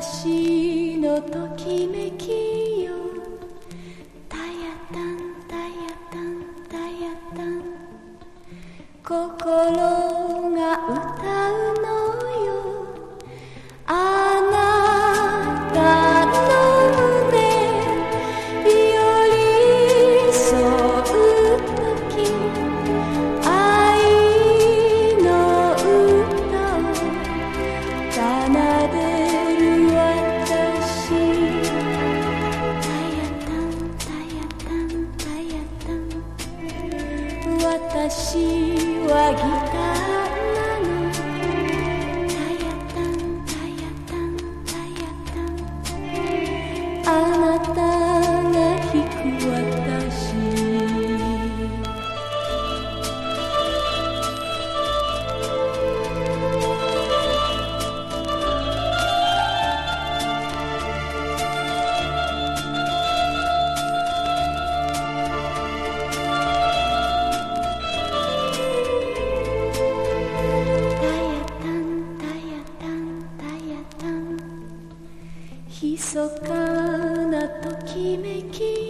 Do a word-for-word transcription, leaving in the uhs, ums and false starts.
私のときめきよ、タヤタンタヤタンタヤタン、心が歌うのよ、あなたの胸寄り添うとき、愛の歌を奏でる私、タヤタンタヤタンタヤタン、私はギターなの、タヤタンタヤタンタヤタン、あなたが弾く私。密かなときめき